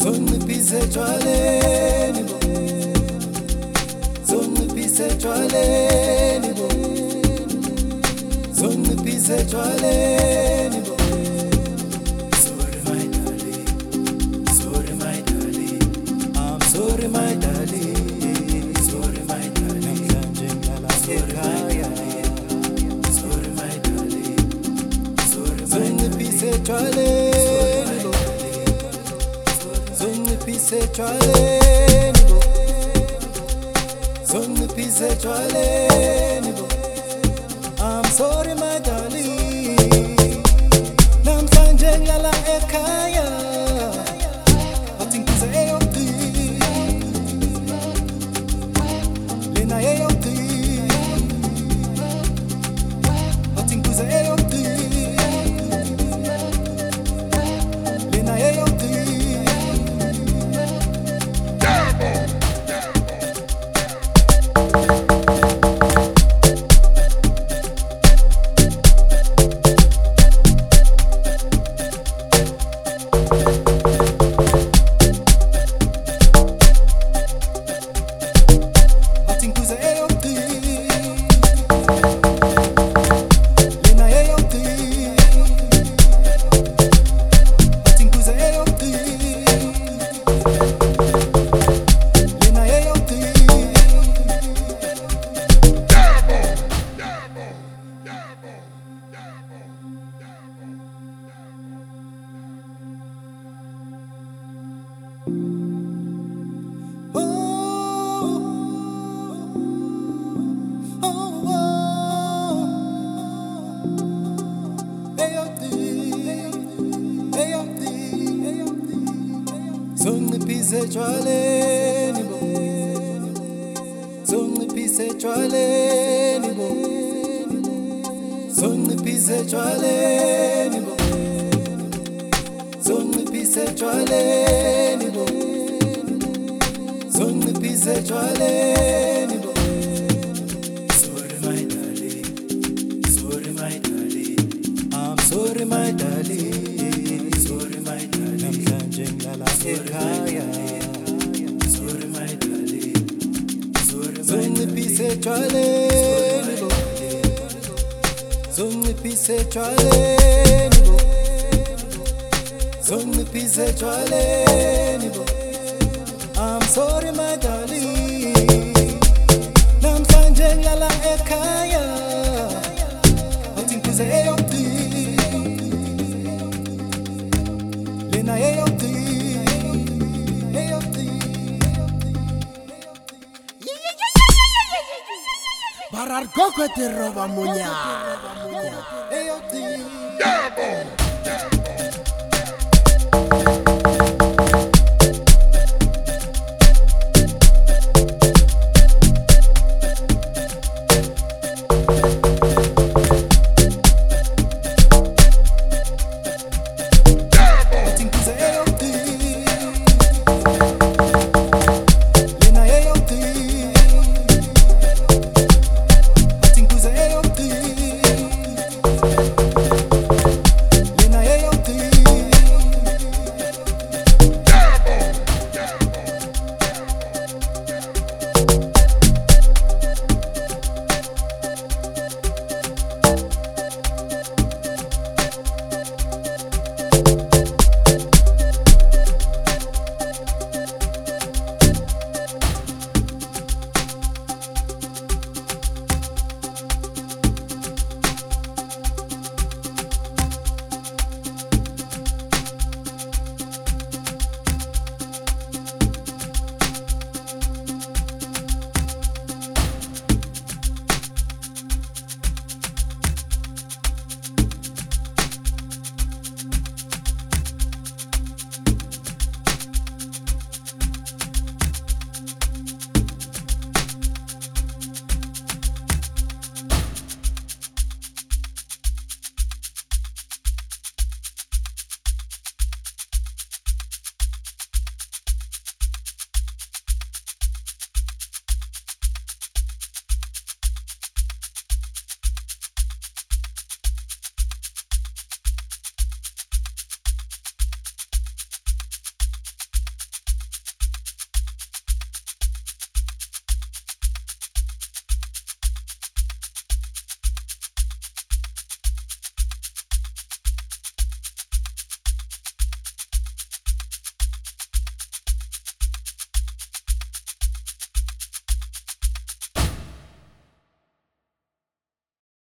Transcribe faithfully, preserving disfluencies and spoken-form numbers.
Zongiphise etshwaleni bo, zongiphise etshwaleni bo, zongiphise etshwaleni bo. Sorry my darling, sorry my darling, I'm sorry my darling, sorry my darling, sorry my darling, sorry my darling, sorry my darling. Zongiphise etshwaleni bo, zongiphise etshwaleni bo, zongiphise etshwaleni bo. I'm sorry my darling, namhlanje ngilala ekhaya, athi ngize eyogcina, lena eyogcina, athi ngize eyogcina, lena eyogcina. Zongiphise etshwaleni bo, zongiphise etshwaleni bo, zongiphise etshwaleni bo, zongiphise etshwaleni bo, zongiphise etshwaleni bo. Sorry my darling, sorry my darling, I'm sorry my darling, sorry my darling, namhlanje ngilala ekhaya. Sorry my darling, sorry my darling, zongiphise etshwaleni bo, zongiphise etshwaleni bo, zongiphise etshwaleni bo. I'm sorry my darling, namhlanje ngilala ekhaya, athi ngize eyogcina, lena eyogcina, eyogcina. Barar gogo te roba munya. Eyogcina.